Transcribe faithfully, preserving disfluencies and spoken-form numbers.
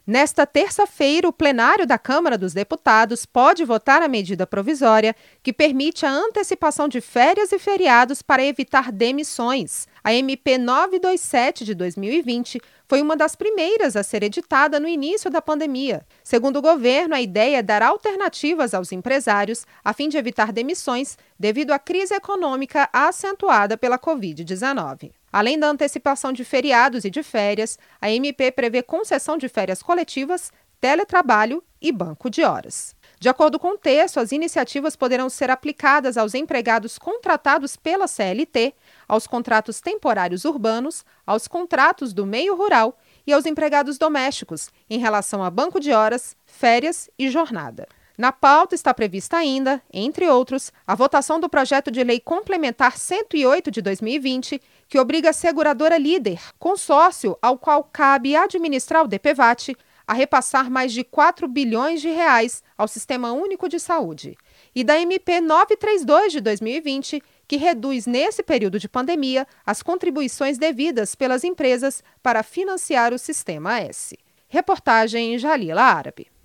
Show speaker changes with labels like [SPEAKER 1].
[SPEAKER 1] Nesta terça-feira, o plenário da Câmara dos Deputados pode votar a medida provisória que permite a antecipação de férias e feriados para evitar demissões. A M P novecentos e vinte e sete de dois mil e vinte foi uma das primeiras a ser editada no início da pandemia. Segundo o governo, a ideia é dar alternativas aos empresários a fim de evitar demissões devido à crise econômica acentuada pela covid dezenove. Além da antecipação de feriados e de férias, a M P prevê concessão de férias coletivas, teletrabalho e banco de horas. De acordo com o texto, as iniciativas poderão ser aplicadas aos empregados contratados pela C L T, aos contratos temporários urbanos, aos contratos do meio rural e aos empregados domésticos, em relação a banco de horas, férias e jornada. Na pauta está prevista ainda, entre outros, a votação do projeto de lei complementar cento e oito de dois mil e vinte, que obriga a seguradora Líder, consórcio ao qual cabe administrar o D P V A T, a repassar mais de quatro bilhões de reais ao Sistema Único de Saúde. E da M P novecentos e trinta e dois de dois mil e vinte, que reduz nesse período de pandemia as contribuições devidas pelas empresas para financiar o Sistema S. Reportagem Jalila Árabe.